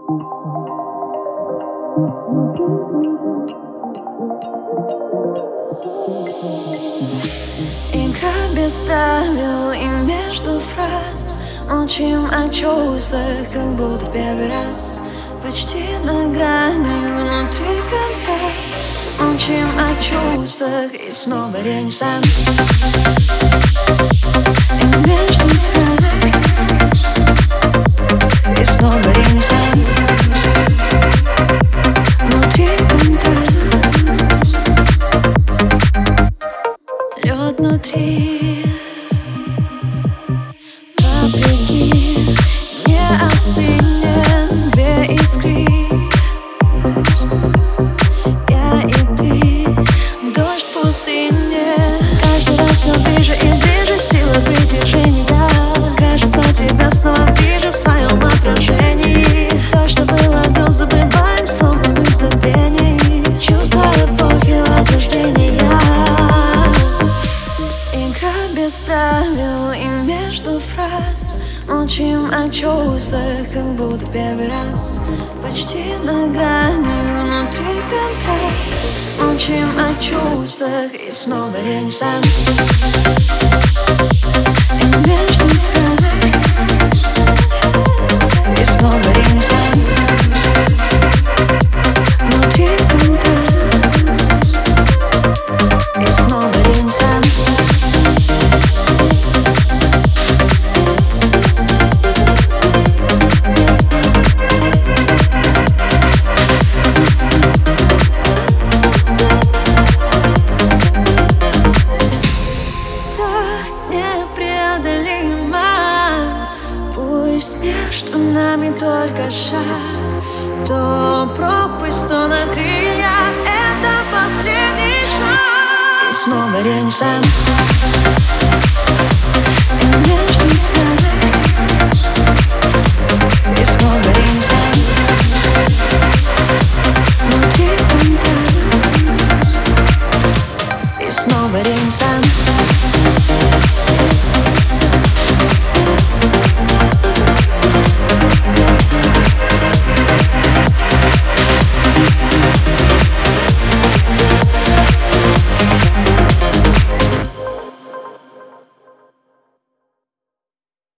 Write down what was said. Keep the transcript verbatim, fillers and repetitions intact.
Игра без правил и между фраз молчим о чувствах, как будто в первый раз. Почти на грани, внутри контраст. Молчим о чувствах и снова ренессанс. И между фраз и снова ренессанс. Внутри контраст. Лед внутри, вопреки, не остынем две искры. Я и ты, дождь в пустыне. Каждый раз все ближе и ближе, сила притяжения. Кажется, тебя снова вижу в своем отражении. То, что было до, забываем, словно мы в забвении. Чувства эпохи возрождения. Без правил и между фраз молчим о чувствах, как будто в первый раз. Почти на грани, внутри контраст. Молчим о чувствах и снова ренессанс. И между фраз и снова ренессанс. Внутри контраст и снова ренессанс. Пусть между нами только шаг, то пропасть, то на крыльях. Это последний шаг. И снова ренессанс. И между фраз и снова ренессанс. Внутри контраст и снова ренессанс.